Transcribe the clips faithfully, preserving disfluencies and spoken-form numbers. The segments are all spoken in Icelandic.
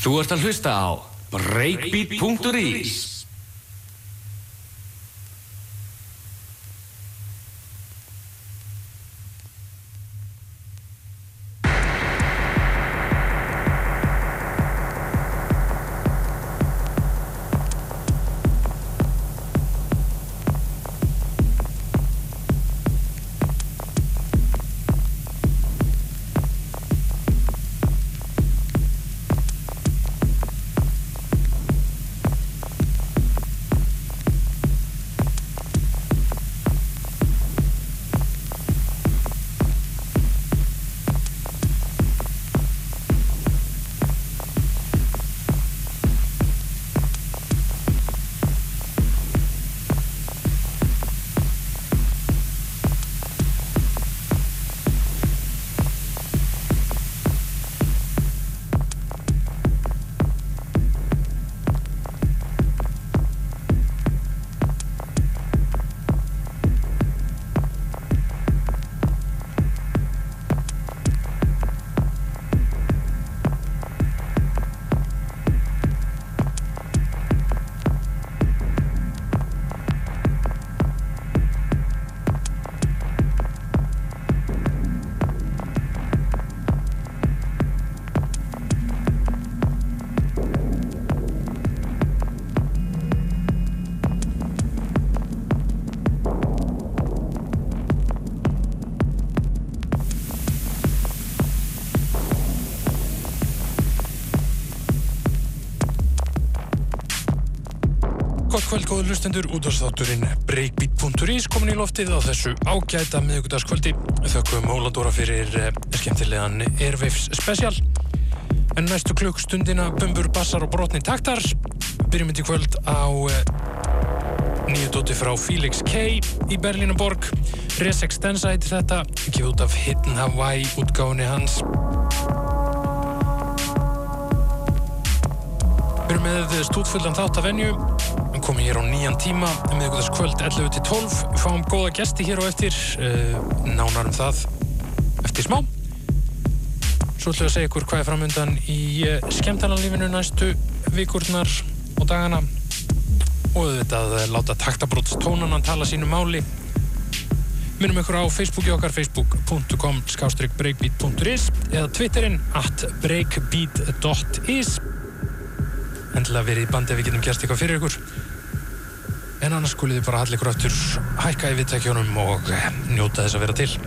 Þú ert að hlusta á breakbeat punktur is. Gott kvöld, góður hlustendur, útvarpsþátturinn breakbeat punktur is komin í loftið á þessu ágæta miðvikudagskvöldi. Þökkum Óladóra fyrir eh, skemmtilegan Airwaves special. En næstu klukkstundina bumbur, bassar og brotni taktar. Byrjum í kvöld á eh, nýju dóti frá Felix K í Berlínarborg. Res Extensa heitir þetta, gefið út af Hidden Hawaii útgáfunni hans. Byrjum með stútfullan þátt af venju. Við komum hér á nýjan tíma, miðvikudagskvöld ellefu til tólf. Við fáum góða gesti hér á eftir, uh, nánar um það eftir smá. Svo ætlum við að segja ykkur hvað er framundan í uh, skemmtanalífinu næstu vikurnar og dagana. Og auðvitað að láta taktabrotstónana tala sínu máli. Minnum ykkur á Facebooki okkar, facebook punktur com slash breakbeat punktur is eða Twitterinn at breakbeat punktur is. Endilega verið í bandi ef við getum gert eitthvað fyrir ykkur. En annars skulið þið bara halla ykkur aftur, hækka í viðtækjunum og njóta þess að vera til.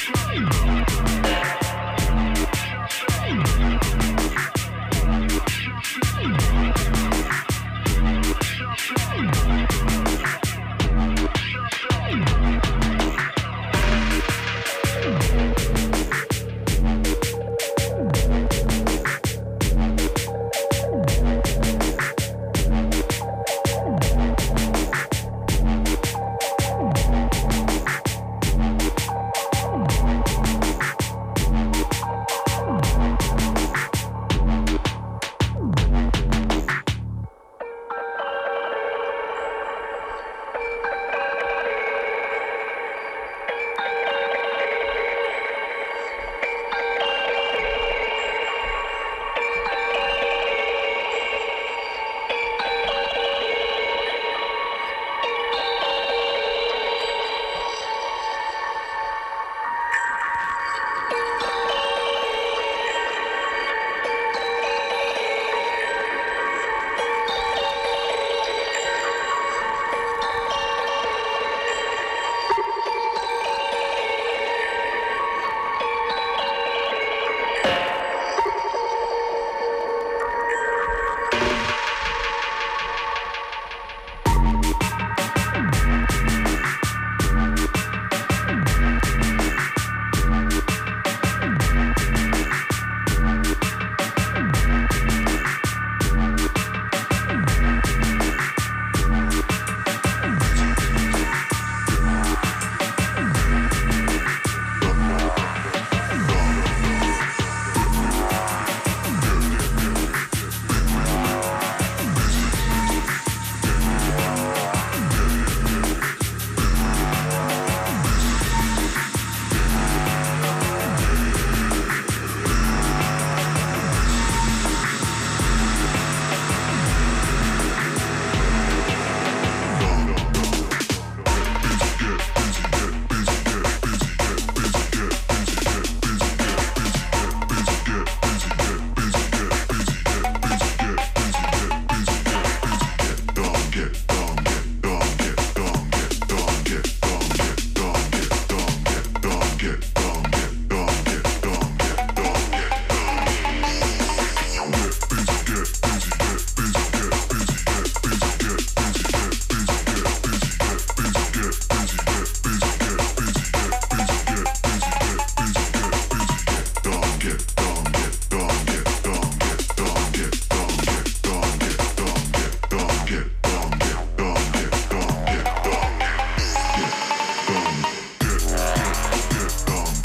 Get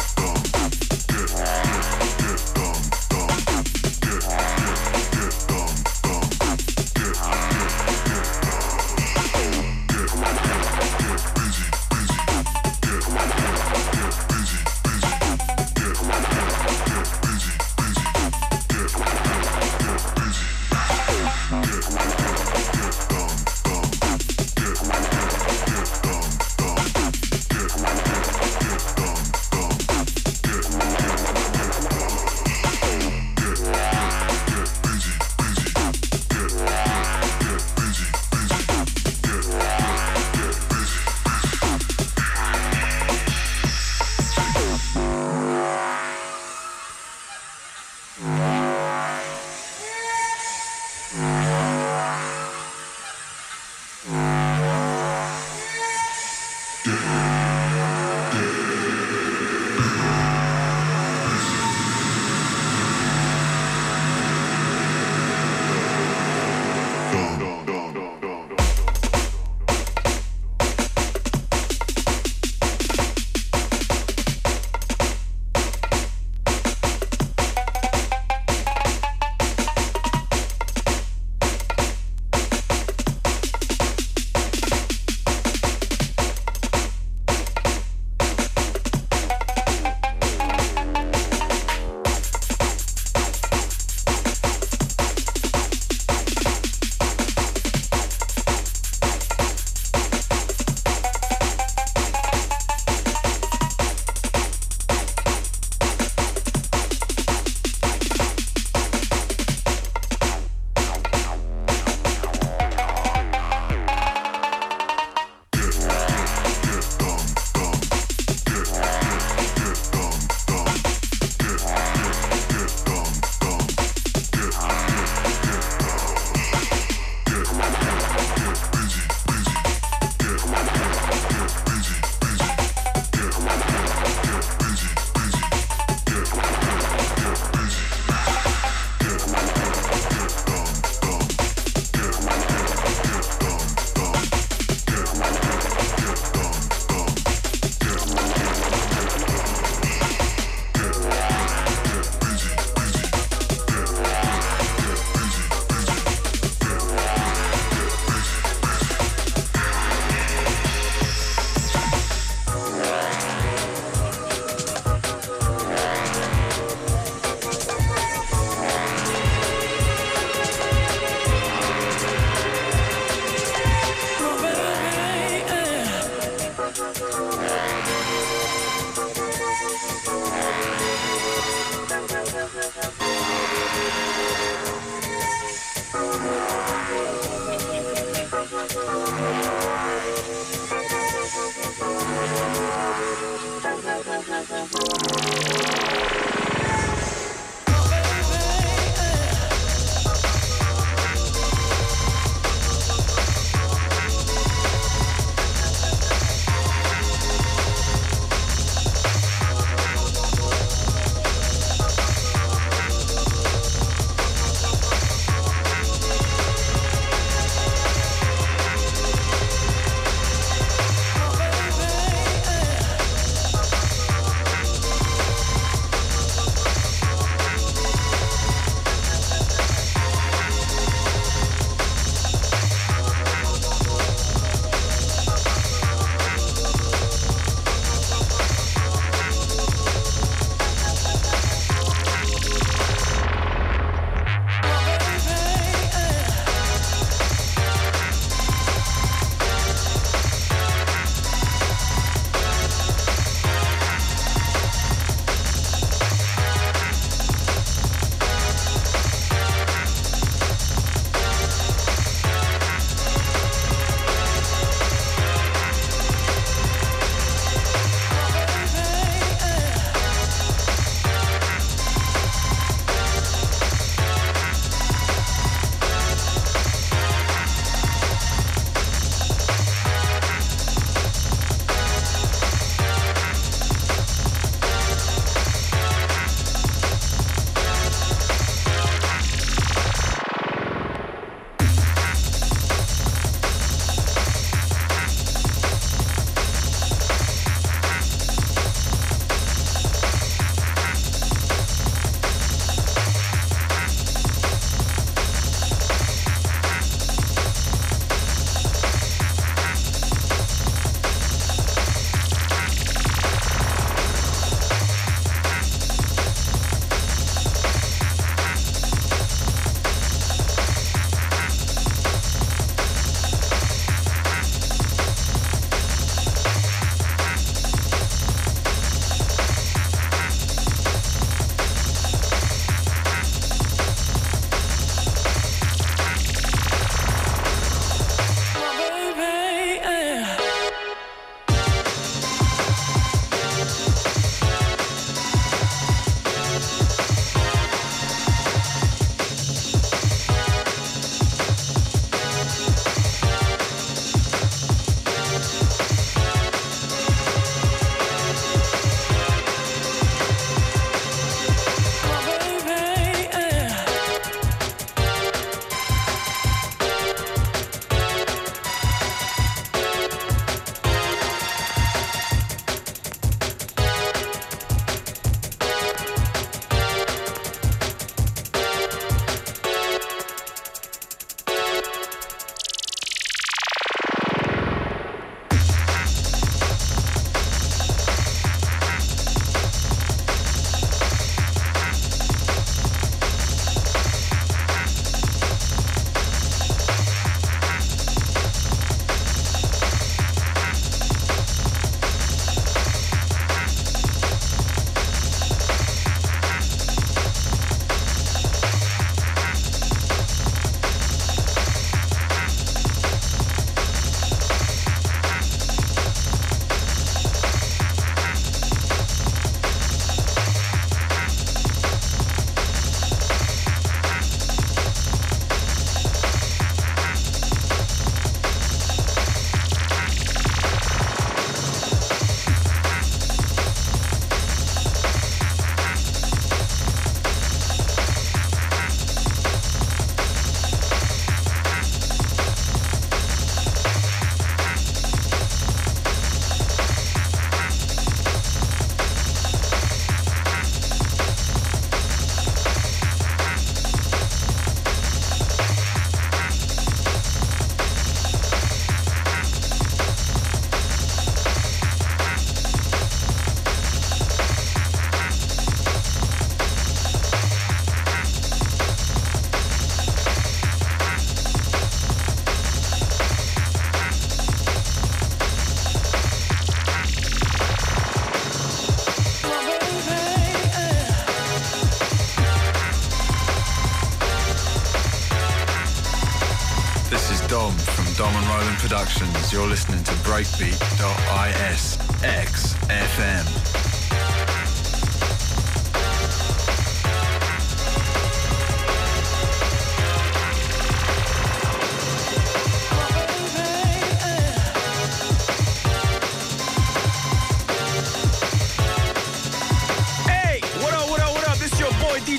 Dom from Dom and Roland Productions. You're listening to breakbeat dot is X F M.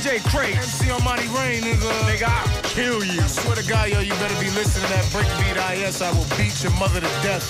J Craig, M C Armani Rain, nigga. Nigga, I'll kill you. I swear to God, yo, you better be listening to that breakbeat I S. I will beat your mother to death.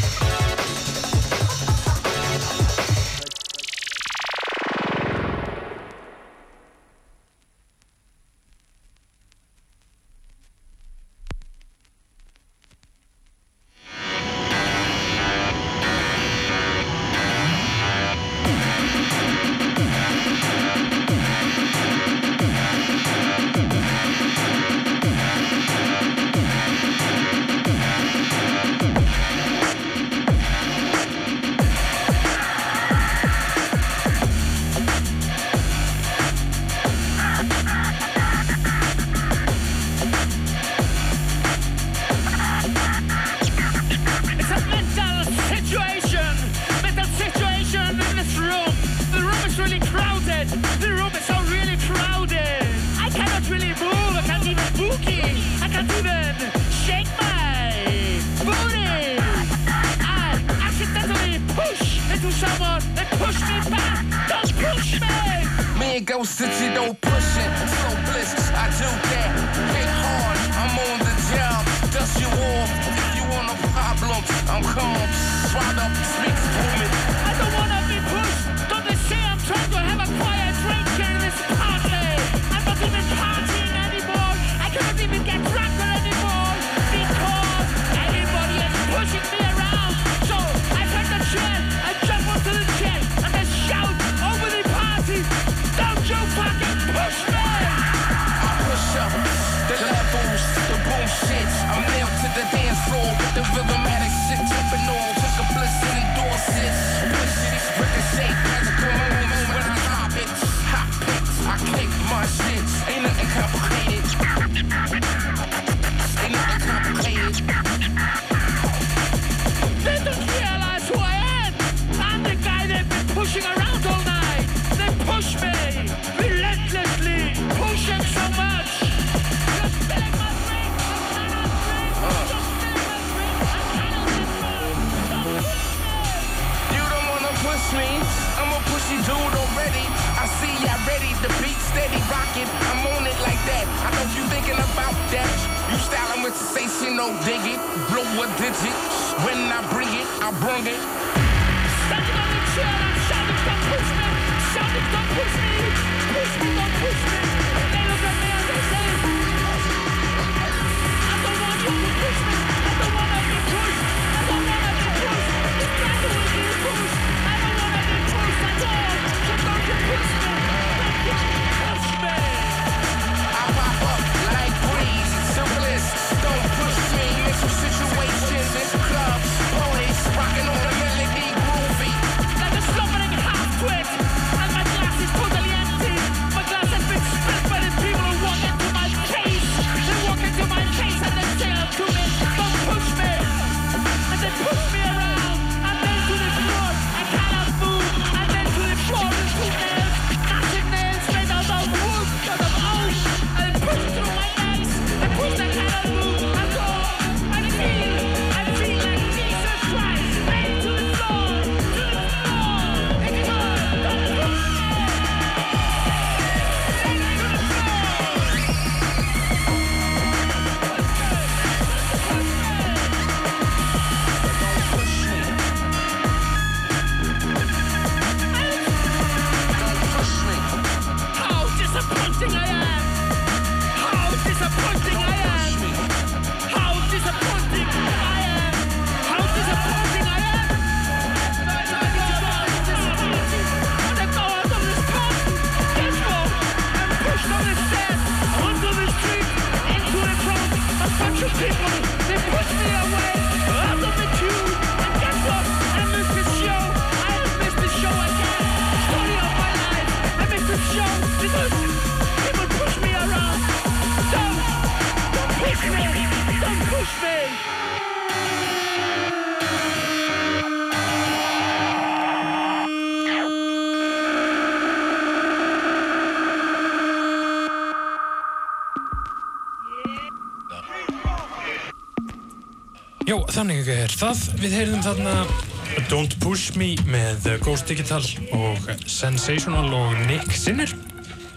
Já, þannig er það. Við heyrðum þarna Don't Push Me með Ghost Digital og Sensational og Nick Sinner.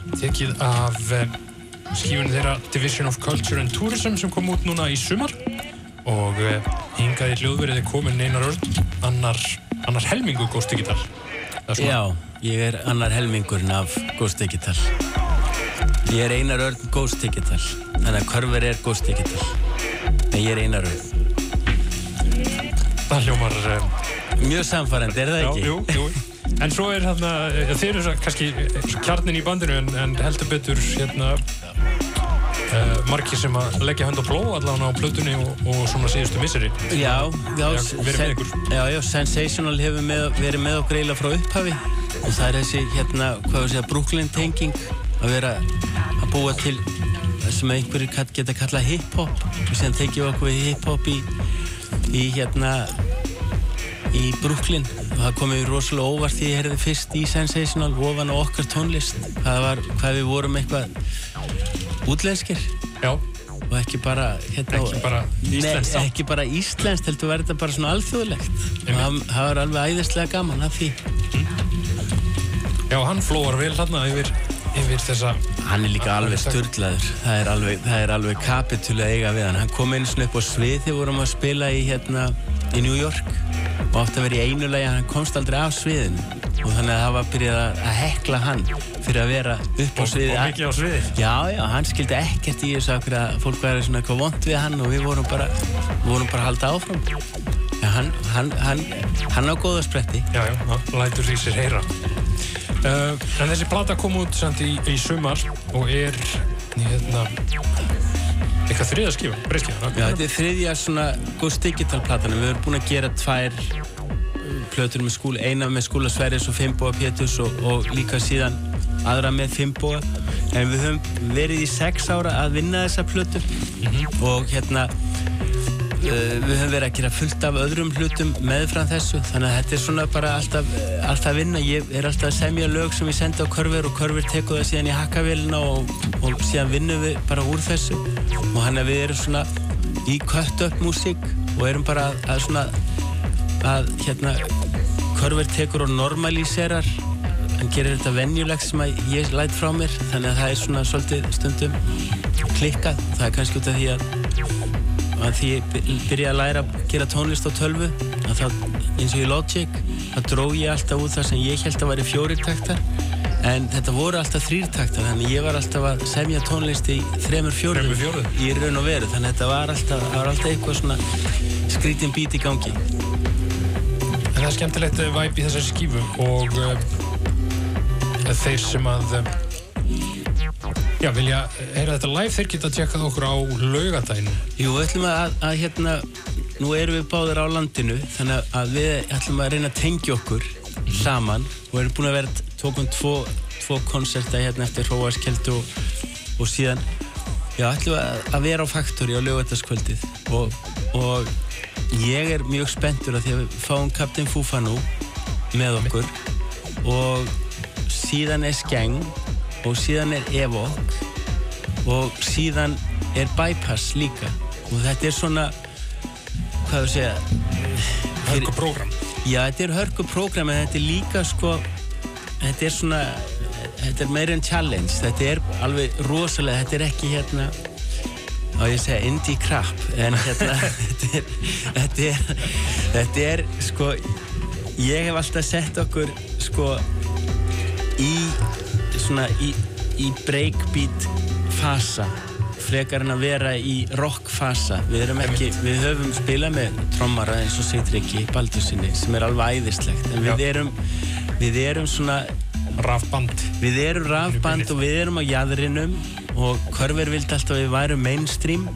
tekið af skífunni þeirra Division of Culture and Tourism sem kom út núna í sumar og hingað í hljóðverið er komin Einar Örn, annar, annar helmingur Ghost Digital. Já, ég er annar helmingurinn af Ghost Digital. Ég er Einar Örn Ghost Digital, þannig að Körver er Ghost Digital, en ég er Einar Örn. Það hljómar... Um, Mjög samfærandi, er það ekki? Já, jú, jú. En svo er hérna, þeir eru kannski kjarnin í bandinu en, en heldur betur hérna uh, margir sem að leggja hönd á plóg allavega á plötunni og, og svona síðustu misseri. Já, já, verið með ykkur. Já, já, Sensational hefur með, verið með okkur eiginlega frá upphafi og það er þessi hérna, hvað við segja, Brooklyn tenging að vera að búa til það sem einhverjir geta kallað hip-hop og síðan tekið okkur við hip-hop í, í hérna í Brooklyn og það kom mér rosalega óvart því ég heyrði fyrst í Sensational ofan á okkar tónlist hvað, var, hvað við vorum eitthvað útlenskir. Já. Og ekki bara hérna, ekki bara íslenskt. Nei, ekki bara íslenskt, heldur verið þetta bara svona alþjóðlegt og það, það var alveg æðislega gaman af því. Mm. Já, hann flóar vel þarna yfir, yfir þessa... Hann er líka alveg sturlaður, það er alveg, það er alveg kapitúli að eiga við hann. Hann kom einu svona upp á svið þegar vorum að spila í, hérna, í New York og átti að vera í einu lagi, hann komst aldrei af sviðinu og þannig að það var byrjað að hekla hann fyrir að vera upp á sviði. Og, og mikið á sviði? Já, já, hann skildi ekkert í þessu akkur að fólk væri svona eitthvað vont við hann og við vorum bara, við vorum bara að halda áfram. Já, hann, hann, hann, hann á góða spretti. Já, já, hann lætur í sér heyra. Uh, en þessi plata kom út samt í, í sumar og er, hérna, eitthvað þriðja skifa, breiðskifa. Já, þetta er þriðja svona Ghost Digital platan. Við erum búin að gera tvær plötur með Skúla, eina með Skúla Sverris og Finnboga Péturs og, og líka síðan aðra með Finnboga. En við höfum verið í sex ára að vinna þessa plötur mm-hmm. og hérna uh, við höfum verið að gera fullt af öðrum hlutum meðfram þessu. Þannig að þetta er svona bara alltaf, alltaf að vinna. Ég er alltaf að semja lög sem ég sendi á Körver og Körver tekur það síðan í hakkavélina og, og síðan vinnum við bara úr þessu. Og hann að við erum svona í cut-up músík og erum bara að, að svona að hérna Körver tekur og normalíserar, hann gerir þetta venjulegt sem að ég læt frá mér þannig að það er svona svolítið stundum klikkað. Það er kannski út af því að, að því ég byrja að læra að gera tónlist á tölvu að það, eins og í Logic, það dró ég alltaf út þar sem ég held að væri fjórir taktar en þetta voru alltaf þrír taktar þannig ég var alltaf að semja tónlist í þremur fjórum í raun og veru þannig þetta var alltaf, það var alltaf eitthvað svona skrítin bít í gangi. En það er skemmtilegt væp í þessari skífu og uh, þeir sem að uh, já, vilja heyra þetta live, þeir geta tjekkað okkur á laugardaginn. Jú, við ætlum að, að hérna, nú erum við báðir á landinu þannig að við ætlum að reyna að tengja okkur saman og erum búin að vera tókum tvo, tvo konserta hérna eftir Hróarskeldu og, og síðan já, ætlum að, að vera á Faktori á laugardagskvöldið og, og ég er mjög spenntur að því að við fáum Captain Fufanu með okkur og síðan er Skeng og síðan er Evok og síðan er Bypass líka og þetta er svona hvað þú segja hörkuprógram. Já, þetta er hörkuprógram en þetta er líka sko þetta er svona þetta er meira en challenge, þetta er alveg rosalega, þetta er ekki hérna á ég að segja indie crap en hérna þetta er þetta er, þetta er sko ég hef alltaf sett okkur sko í svona í, í breakbeat fasa frekar en að vera í rock fasa við erum ekki, við höfum spilað með trommara eins og Sigtryggi Baldursinni sem er alveg æðislegt en við erum við erum svona rafband við erum rafband og við erum á jaðrinum og Körver vildi alltaf að við værum mainstream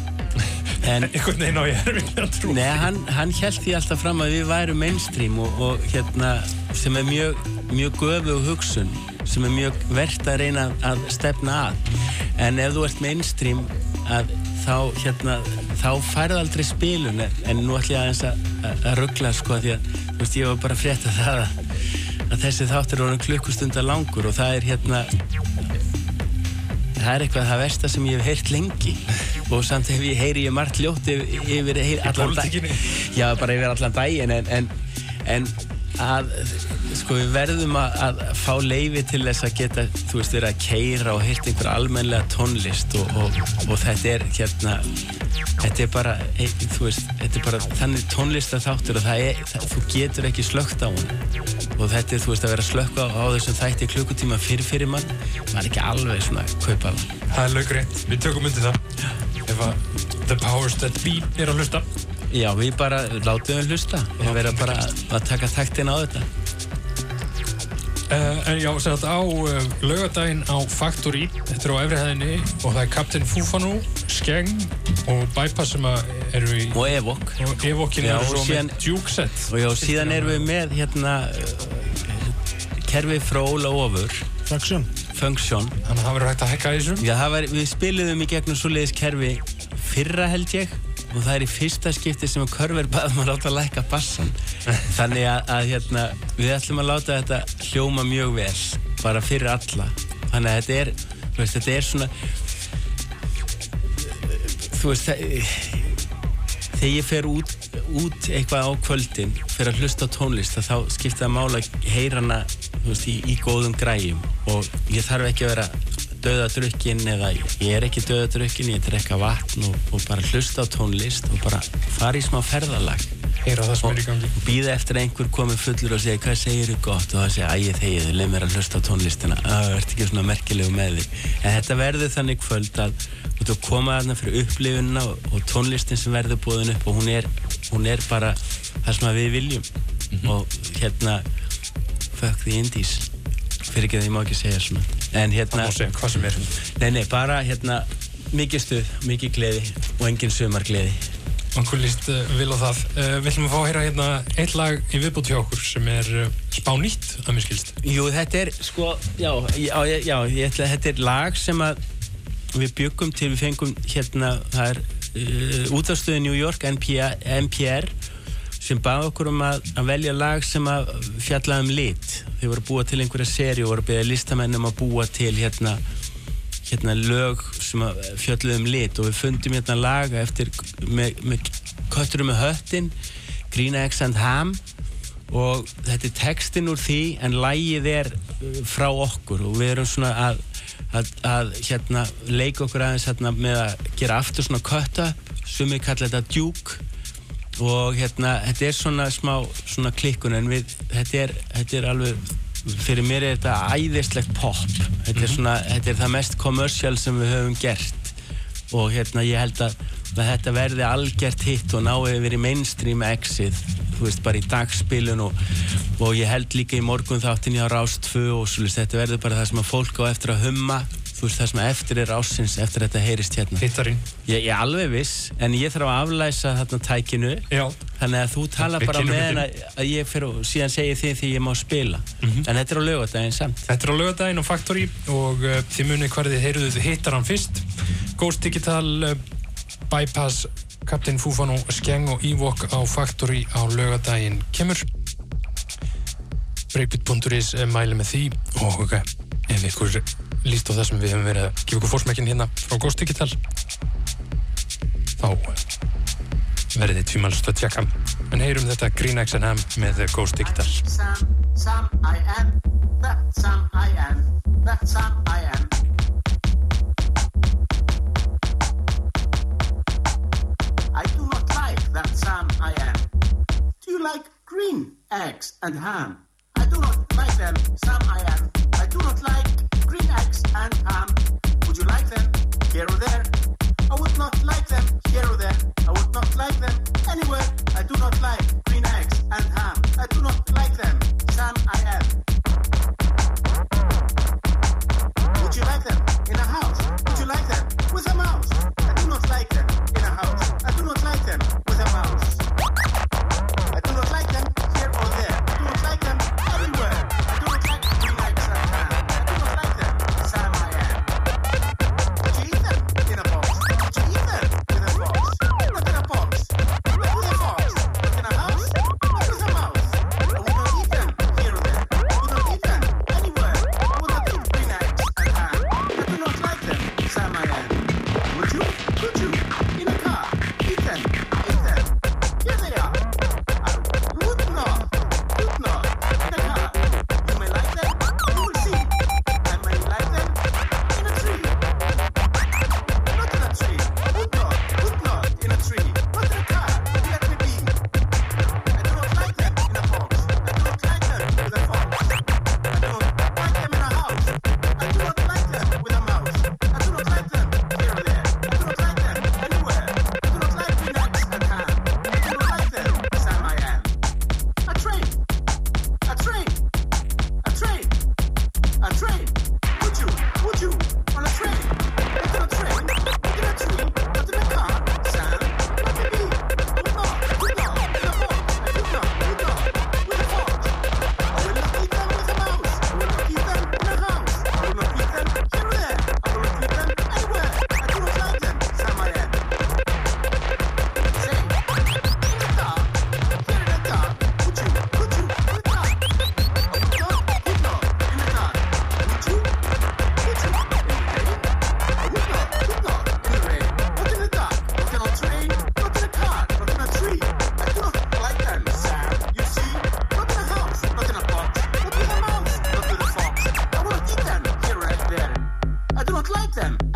en einhvern veginn á ég er vilja að trú nei, hann, hann hélt því alltaf fram að við værum mainstream og, og hérna sem er mjög, mjög göfug hugsun sem er mjög vert að reyna að stefna að en ef þú ert mainstream að þá hérna þá færðu aldrei spilun en nú ætlum ég aðeins að, að ruggla sko því að þú veist ég var bara að frétta það að, að þessi þáttur er orðinn klukkustundar langur og það er hérna það er eitthvað það versta sem ég hef heyrt lengi og samt ef ég heyri ég margt ljótt yfir, yfir, yfir allan daginn já bara yfir allan daginn en, en, en að sko við verðum að, að fá leyfi til þess að geta, þú veist, verið að keyra og heyrt einhver almennlega tónlist og, og, og þetta er hérna þetta er bara, hey, þú veist, þetta er bara þannig tónlistaþáttur og það er, það, þú getur ekki slökkt á hún og þetta er, þú veist, að vera slökkt á, á þessum þætti klukkutíma fyrir fyrir mann, það er ekki alveg svona kaupa það. Það er laugrétt, við tökum undir það. Ef að The Powers That Be er að hlusta. Já, við bara látum við hlusta og vera bara að taka taktin á þetta. Uh, en já, sem þetta á uh, laugardaginn á Factory, þetta er á efri hæðinni og það er Captain Fufano, Skeng og Bypass sem eru í... Og Evok. Og Evokin eru svo síðan, með Duke Set. Og já, síðan erum við með hérna uh, kerfi frá Óla Ofur. Function. Function. Þannig að það verður hægt að hekka í þessu. Já, það var, við spiluðum í gegnum svoleiðis kerfi fyrra held ég og það er í fyrsta skipti sem að Körver baðum að láta lækka bassan. Þannig að, að hérna, við ætlum að láta þetta hljóma mjög vel, bara fyrir alla. Þannig að þetta er, þú veist, þetta er svona, þú veist, þegar ég fer út, út eitthvað á kvöldin, fer að hlusta á tónlist, þá skipta það mála að heyra hana, þú veist, í, í góðum græjum og ég þarf ekki að vera dauðadrukkin eða ég er ekki dauðadrukkin, ég drekka vatn og, og bara hlusta á tónlist og bara fara í smá ferðalag. Heyra það sem er í gangi. Og bíða eftir einhver komið fullur og segja hvað segir þú gott og það segja æ þegið, leið mér að hlusta á tónlistina, að það ert ekki svona merkilegu með þig. En þetta verður þannig kvöld að þú ert að koma þarna fyrir upplifunina og, og tónlistin sem verður boðin upp og hún er, hún er bara það sem við viljum. Mm-hmm. Og hérna fuck the indies. Fyrir ekki að ég má ekki segja svona. En hérna... Það má segja hvað sem er. Nei, nei, bara hérna mikið stuð, mikið gleði og engin sumargleði. Okkur líst uh, vil á það. Uh, við ætlum að fá að heyra hérna eitt lag í viðbót hjá okkur sem er uh, spánýtt, að mér skilst. Jú, þetta er sko, já, já, já, ég ætla, þetta er lag sem að við byggum til, við fengum hérna, það er uh, útvarpsstöðin New York, N P R, N P R sem bað okkur um að, að velja lag sem að fjalla um lit. Þeir voru að búa til einhverja seri og voru að beða listamennum að búa til hérna, hérna lög sem að fjalla um lit og við fundum hérna laga eftir með, með Kötturinn með höttin, Green Eggs and Ham og þetta er textin úr því en lagið er frá okkur og við erum svona að, að, að hérna leika okkur aðeins hérna með að gera aftur svona cut-up, sumir kalla þetta Duke og hérna, þetta er svona smá svona klikkun en við, þetta er, þetta er alveg, fyrir mér er þetta æðislegt pop, þetta er svona, þetta er það mest commercial sem við höfum gert og hérna ég held að, að þetta verði algjört hitt og náði verið mainstream exið, þú veist, bara í dagspilun og, og ég held líka í morgun þáttin ég á Rás tvö og svolítið, þetta verður bara það sem að fólk á eftir að humma þú veist það sem eftir er ásins eftir þetta heyrist hérna. Hittarinn. Ég er alveg viss, en ég þarf að aflæsa þarna tækinu. Já. Þannig að þú tala bara með henn að ég fyrir og síðan segi þið því ég má spila. Mm-hmm. En þetta er á laugardaginn samt. Þetta er á laugardaginn á Factory og uh, þið munið hverðið heyruðu þið Hittarann fyrst. Ghost Digital, uh, Bypass, Captain Fufano, Skeng og Ewok á Factory á laugardaginn kemur. Breakbeat punktur is uh, mæli með því og ok, ef ykkur líst á það sem við hefum verið að gefa ykkur fórsmekkin hérna frá Ghost Digital þá verðið þið tvímælst að tjekka en heyrum þetta Green Eggs and Ham með Ghost Digital. Sam, Sam I am, that Sam I am, that Sam I am. I do not like that Sam I am. Do you like green eggs and ham? I do not like them, Sam I am. I do not like green eggs and ham. Would you like them here or there? I would not like them here or there. I would not like them anywhere. I do not like green eggs and ham. I do not like them. Sam I am. Would you like them in a house? Would you like them with a mouse? I do not like them in a house. I do not like them with a mouse. I do not like them here or there. I do not like them everywhere. I do not like green eggs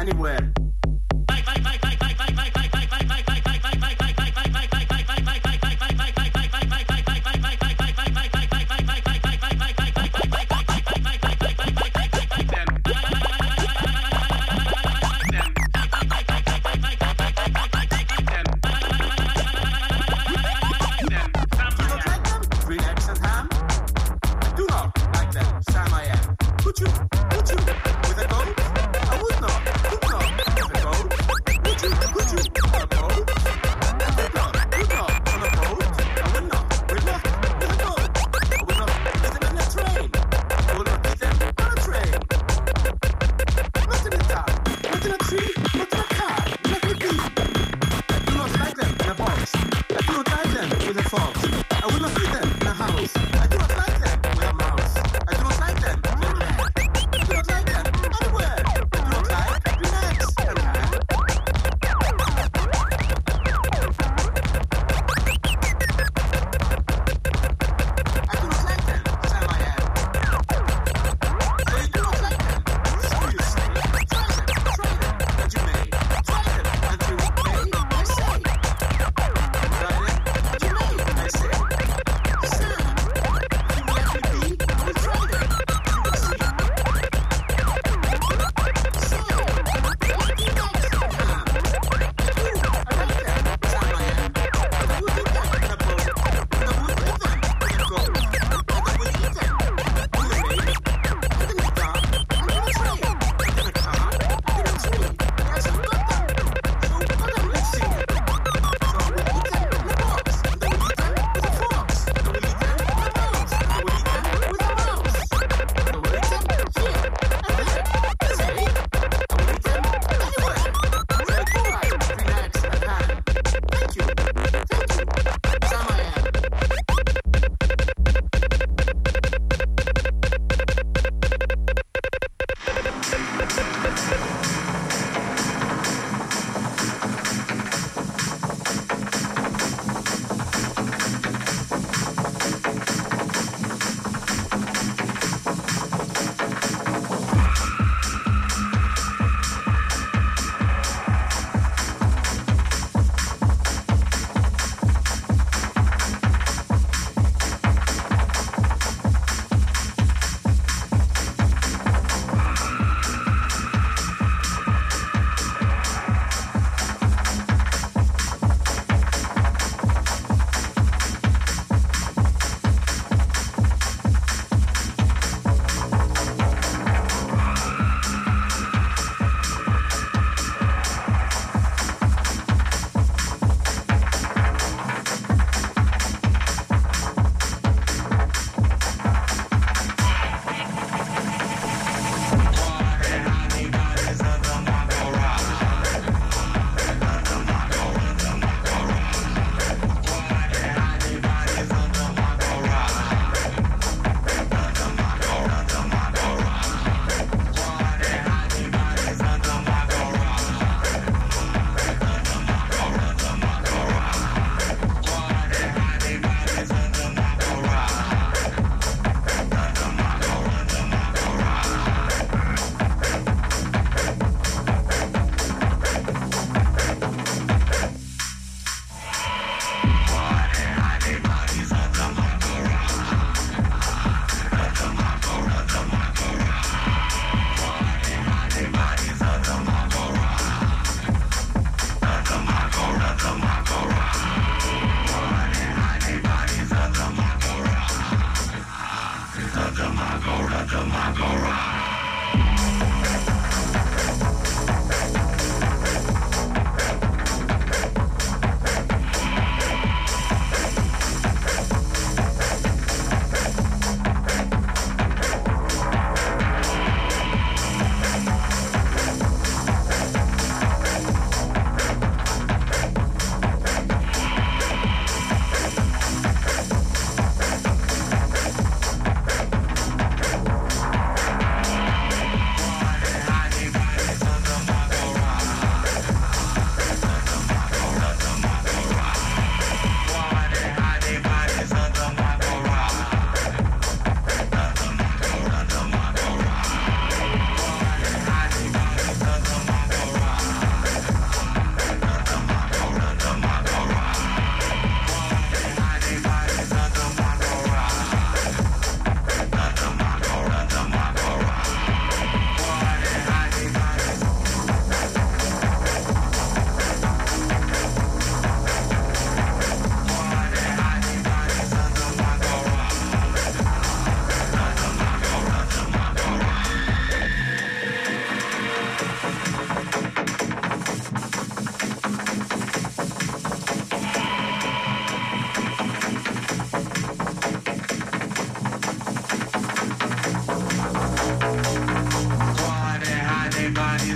anywhere. Like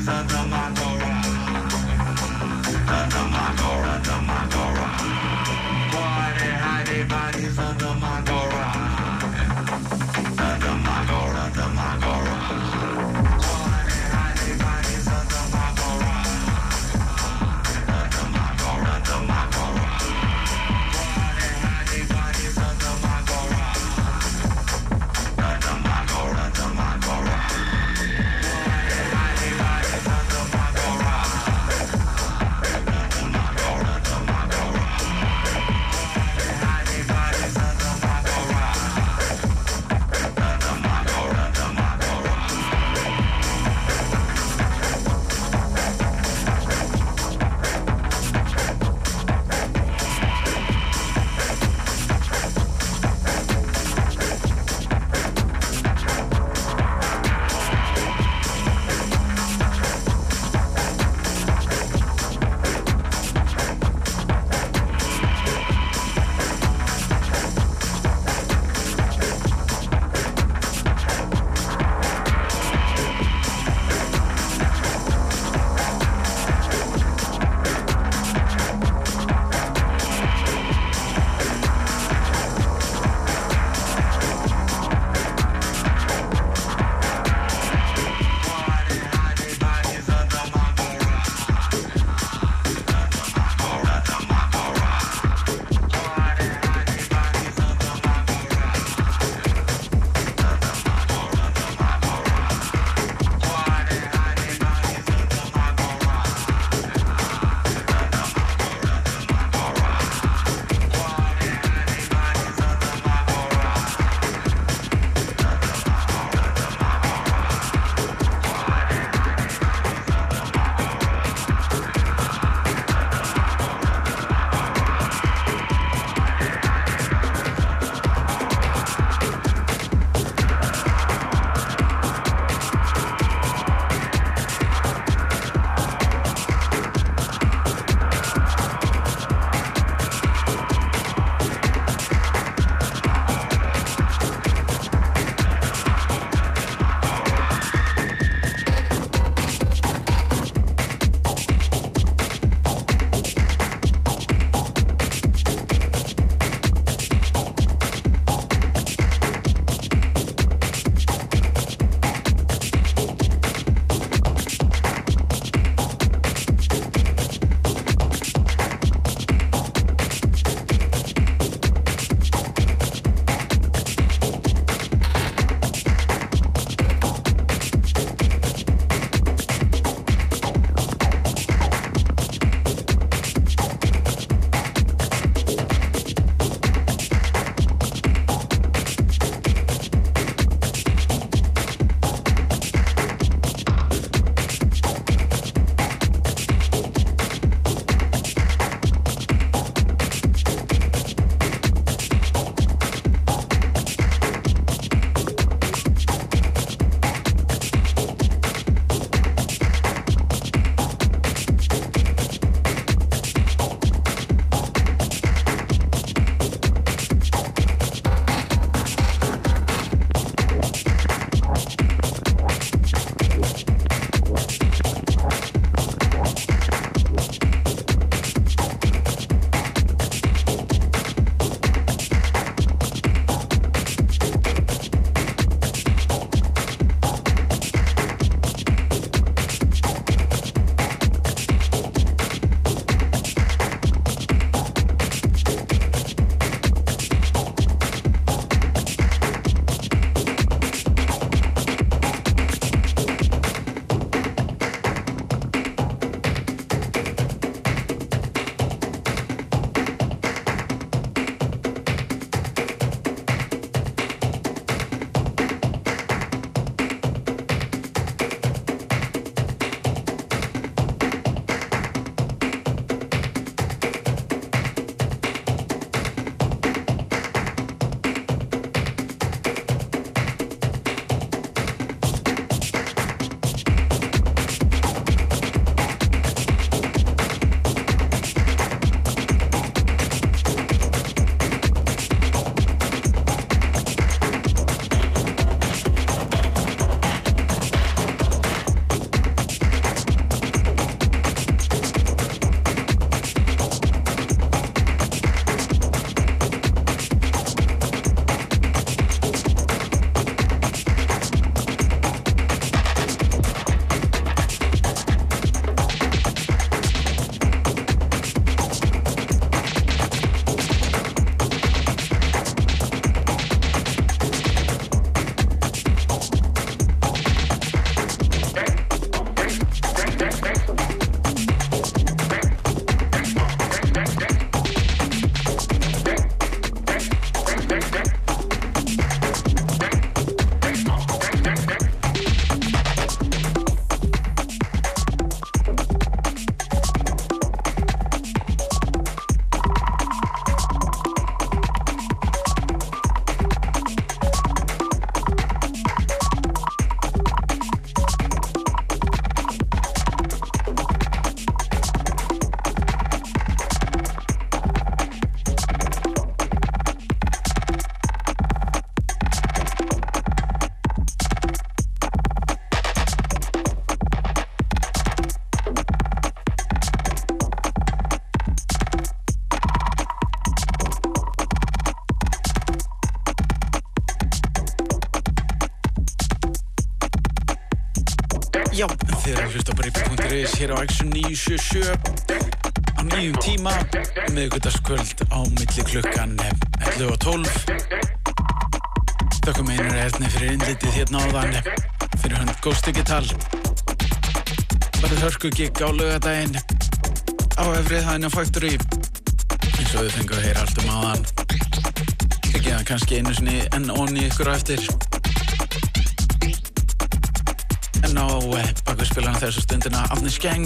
Magora. Já, þið eru að hlusta á Breypi punktur is hér á Action níu sjö sjö á nýjum tíma, miðvikudagskvöld á milli klukkan ellefu og tólf. Þökkum einur Erni fyrir innlitið hérna áðan, fyrir hönd Ghost Digital. Verður hörku gigg á laugardaginn á Efrið Hæðina Factory, eins og þau fengu að heyra allt um áðan. Ekki það kannski einu sinni enn onni ykkur á eftir. En á bakvið þessu stundina Árni Skeng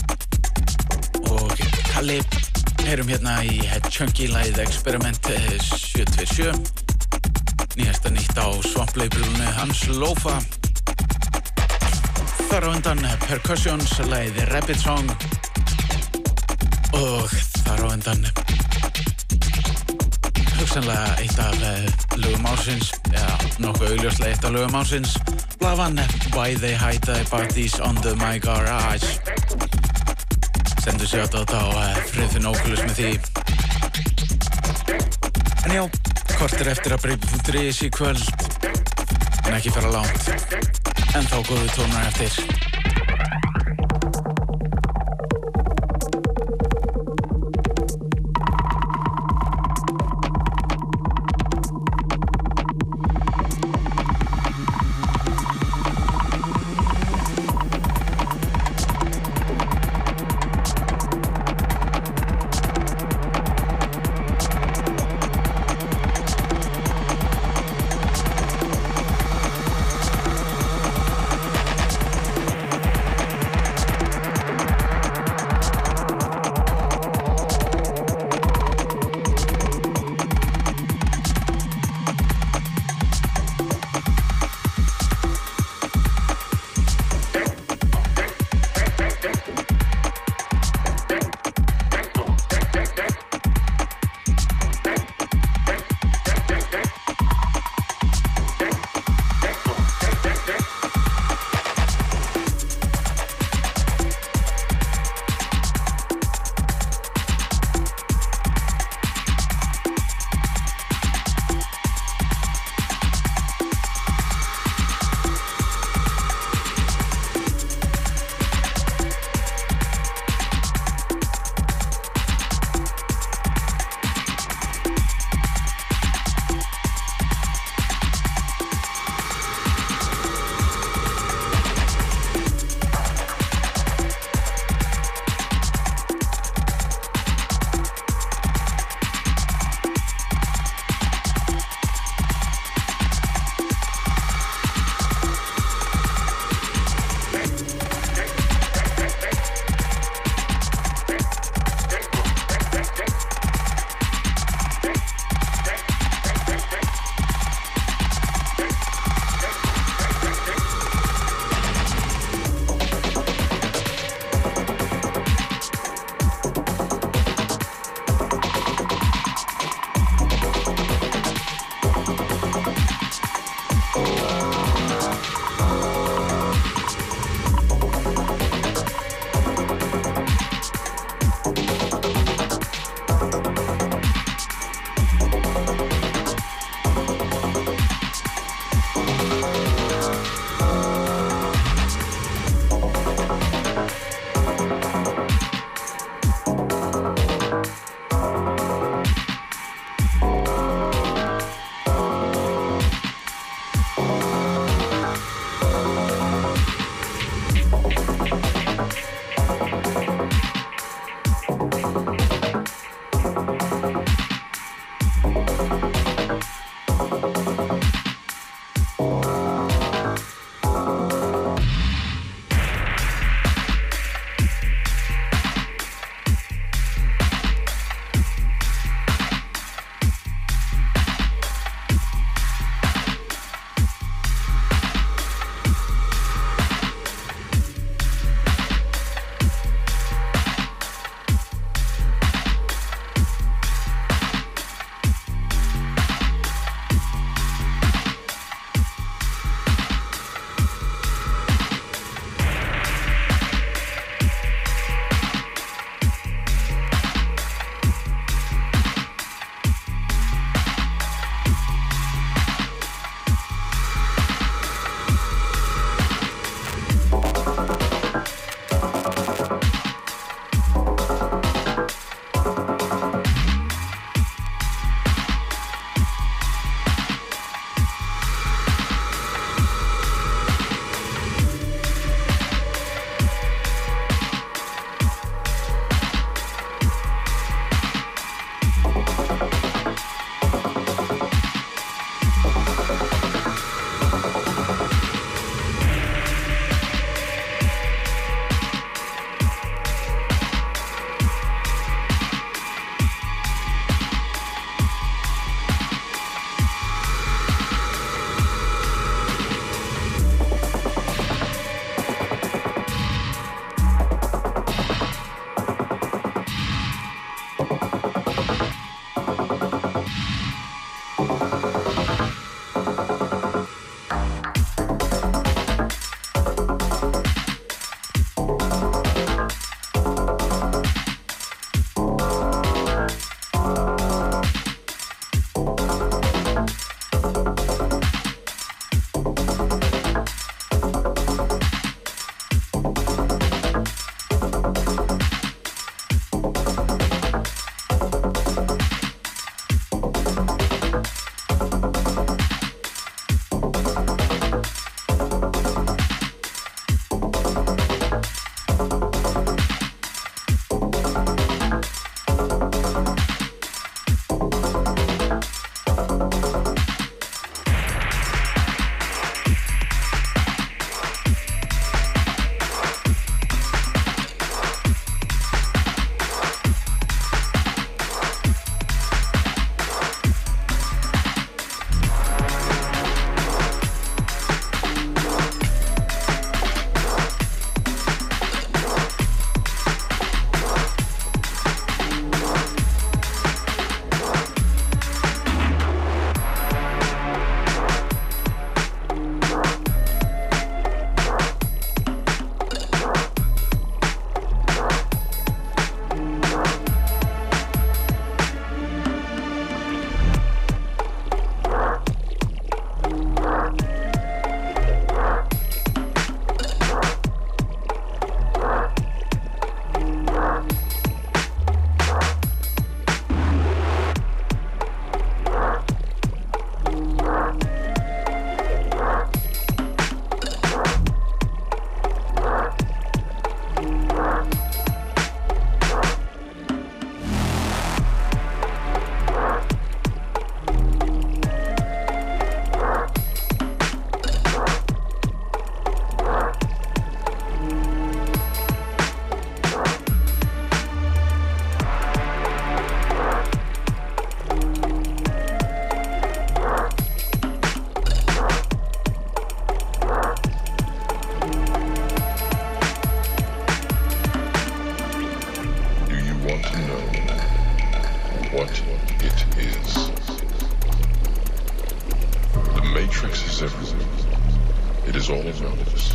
og Kalli. Heyrum hérna í Chunky lagið Experiment sjö tvö sjö. Nýjasta nýtt á Swamp-labelinu hans Lofa. Þar á undan Percussions lagið Rabbit Song. Og þar á undan hugsanlega eitt af lögum ársins, eða nokkuð augljóslega eitt af lögum ársins, Blavan Why They Hide the Bodies Under My Garage. Sendu sjátt á Friðfinn Oculus með því. En já, kortir eftir að Breypi punktur is í kvöld, en ekki fara langt. En þá góðu tónar eftir.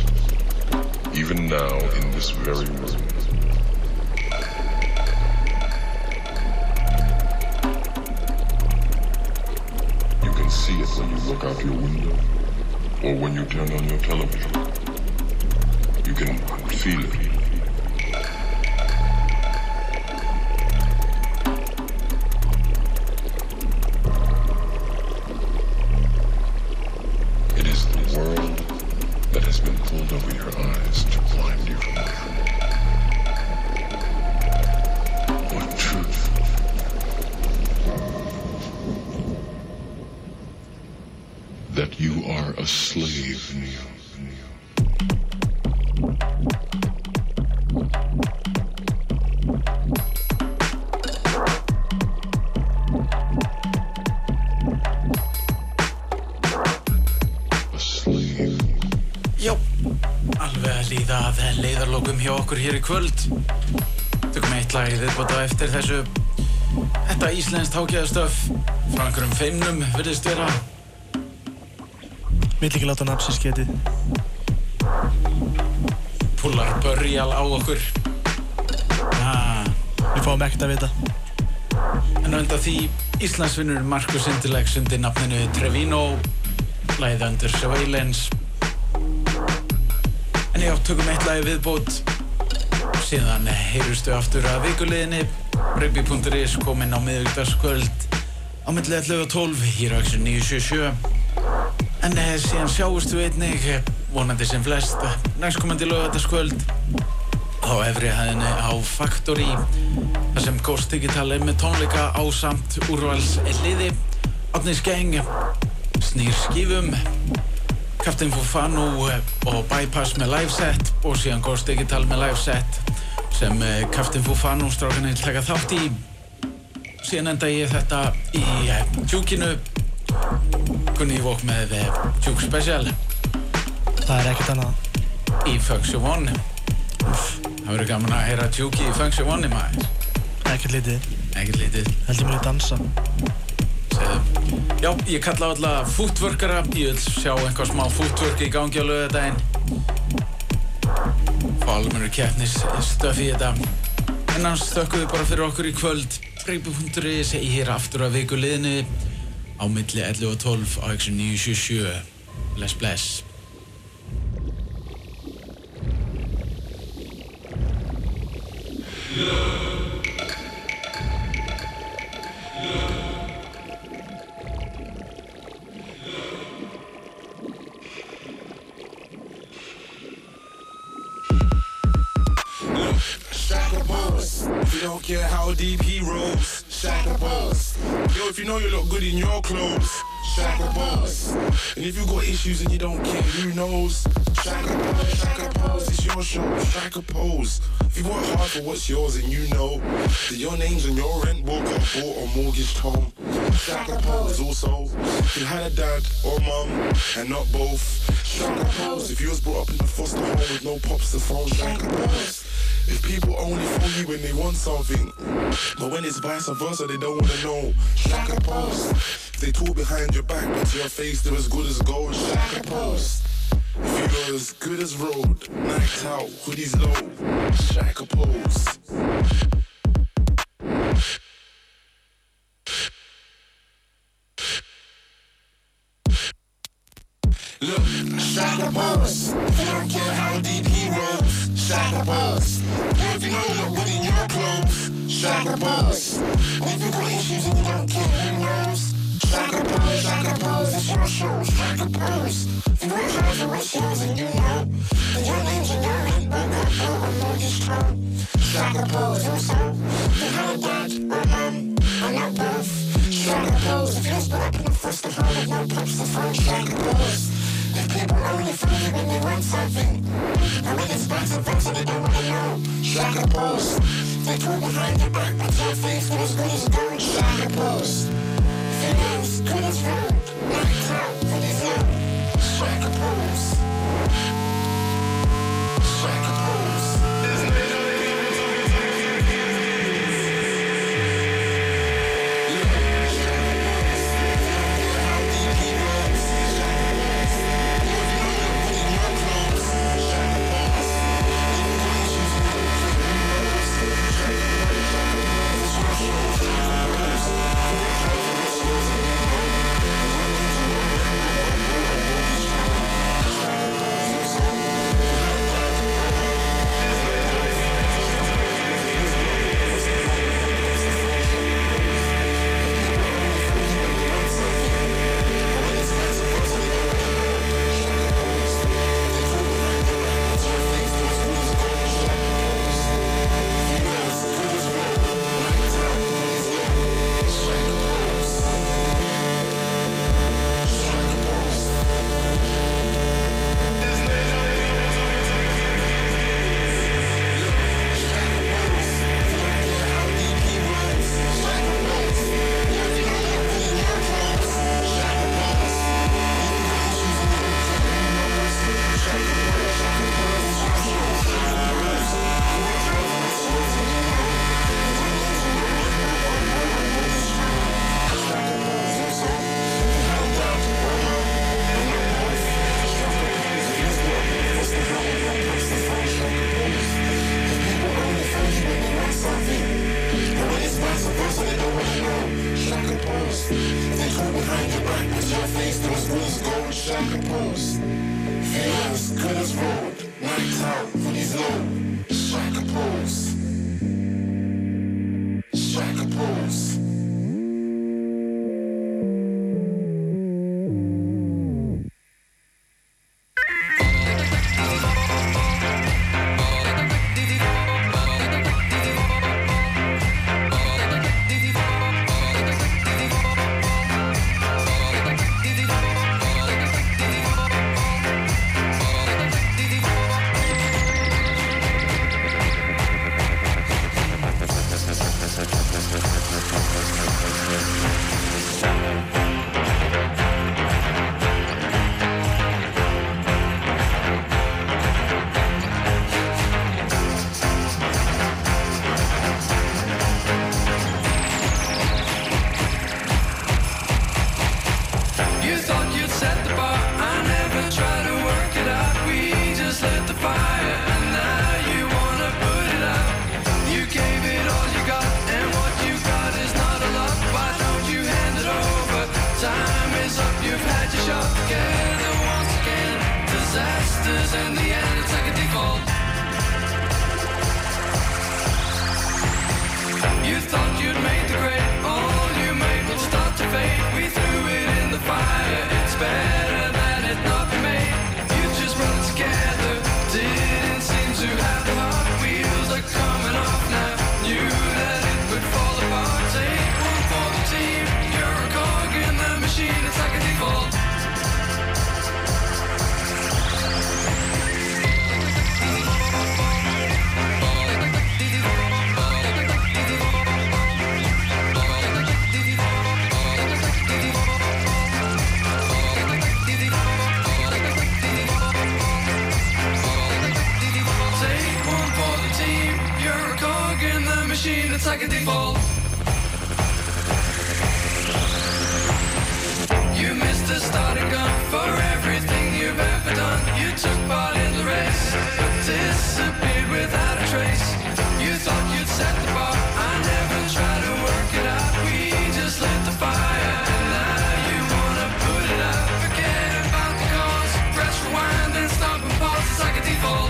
Even now, in this very room. You can see it when you look out your window, or when you turn on your television. You can feel it. It is the world that has been pulled over your eyes to blind you from the truth. What truth? That you are a slave, Neo. Leiðarlokum hjá okkur hér í kvöld. Tökum eitt lag í viðbót á eftir þessu. Þetta íslenskt hágæðastöf frá einhverjum feimnum virðist vera. Vill ekki láta nafnsins getið. Púlar börjal á okkur. Ah. Við fáum ekkert að vita. En undan því Íslandsvinnur Markus Intellex undir nafninu Trevino, lagið Under Surveillance. En já, tökum eitt lag í viðbót. Síðan heyrustu aftur að vikuliðinni. Rugby punktur is kominn á miðvikudagskvöld á milli ellefu og tólf hér á Exxon níu sjö sjö. En síðan sjáumst við einnig, vonandi sem flest, næstkomandi laugardagskvöld á efri hæðinni á Factory, þar sem Ghost Digital er með tónleika ásamt úrvalsliði. Árni Skeng snýr skífum, Captain Fofano og Bypass með liveset og síðan Ghost Digital með liveset sem Captain Fofano strákarnir taka þátt í. Síðan enda ég þetta í Jukeinu, Gunni Vók með Juke Special. Það er ekkert annað. Í Function One. Það verður gaman að heyra Juke í Function One maður. Ekkert lítið. Ekkert lítið. Heldur mér að dansa. Segðu. Já, ég kalla á alla footworkara. Ég vil sjá einhver smá footwork í gangi á laugardaginn. Fá almennur keppnisstöf í þetta. En annars þökkum við bara fyrir okkur í kvöld. Rugby punktur is ég hér aftur að vikuliðinni á milli ellefu og tólf á Exxon níu sjö sjö. Bless, bless. You don't care how deep he rolls, Shaka Boss. Yo, if you know you look good in your clothes, Shaka Boss. And if you got issues and you don't care, who knows? Shaka Boss, Shaka Boss, it's your show, Shaka Pose. If you work hard for what's yours and you know that your name's on your rent book or bought or mortgaged home, Shaka Pose. Also, if you had a dad or mum and not both, Shaka Pose. If you was brought up in a foster home with no pops to phone, Shaka Pose. If people only phone you when they want something, but when it's vice versa, they don't wanna know. Shaka Pose. If they talk behind your back, but to your face they're as good as gold. Shaka Pose. If you're as good as road, night out, hoodies low. Shaka Pose. Look, Shaka Pose. If you don't care how deep he rolls, Shaka Pose. If you know you look good in your clothes, Shaka Pose. And if you got issues and you don't care, who knows? Shaka Pose, Shaka Pose, it's your show, Shaka Pose. If you work hard for what's yours and you know that your name's in your rent book or bought or mortgaged home, Shaka Pose. Also, if you had a dad or mum or not both, Shaka Pose. If you was brought up in a foster home with no pops to phone, Shaka Pose. If people only phone you when they want something, and when it's vice versa, they don't wanna know. Shaka Pose. They talk behind your back, but your face was as good as gold. Shaka Pose. Feelings good as road, night out for the zone. Shaka Pose. Shaka Pose. Shaka Shaka Post. Feelings, colors road. Nights out, hoodies low. Shaka Post. Shaka Post. It's like a default. You missed the starting gun for everything you've ever done. You took part in the race, but disappeared without a trace. You thought you'd set the bar. I never tried to work it out. We just lit the fire, and now you wanna put it out. Forget about the cause. Press rewind and stop and pause. It's like a default.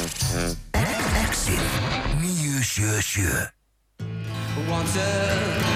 Exit níu sjö sjö. Wanted